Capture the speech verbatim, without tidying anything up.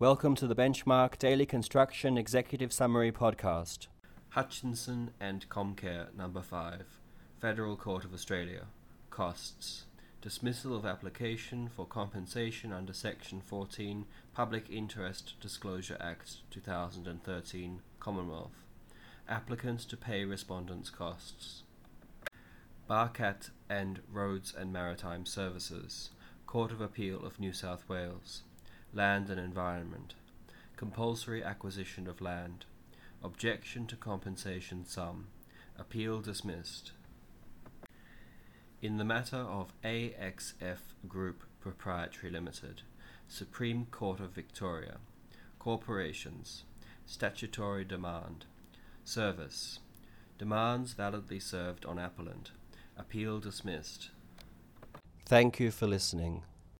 Welcome to the Benchmark Daily Construction Executive Summary Podcast. Hutchinson and Comcare Number five, Federal Court of Australia. Costs. Dismissal of application for compensation under Section fourteen Public Interest Disclosure Act two thousand thirteen, Commonwealth. Applicants to pay respondents' costs. Barkat and Roads and Maritime Services, Court of Appeal of New South Wales. Land and Environment. Compulsory acquisition of land. Objection to compensation sum. Appeal dismissed. In the matter of A X F Group Proprietary Limited, Supreme Court of Victoria. Corporations. Statutory demand. Service. Demands validly served on appellant. Appeal dismissed. Thank you for listening.